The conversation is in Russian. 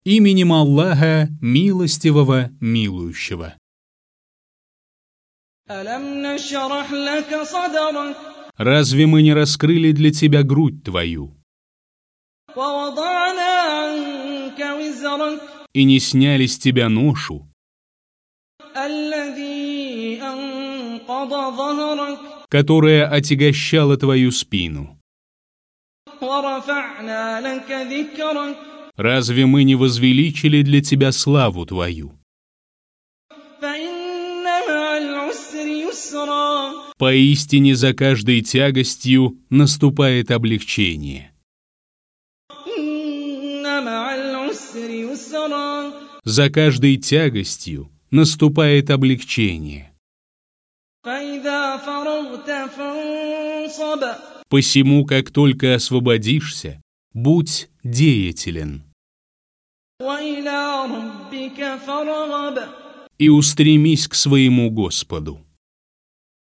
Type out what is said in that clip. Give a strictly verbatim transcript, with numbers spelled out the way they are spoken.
Именем Аллаха, милостивого, милующего. Разве мы не раскрыли для тебя грудь твою и не сняли с тебя ношу, которая отягощала твою спину? Разве мы не возвеличили для тебя славу твою? Поистине за каждой тягостью наступает облегчение. За каждой тягостью наступает облегчение. Посему, как только освободишься, будь деятелен. И устремись к своему Господу.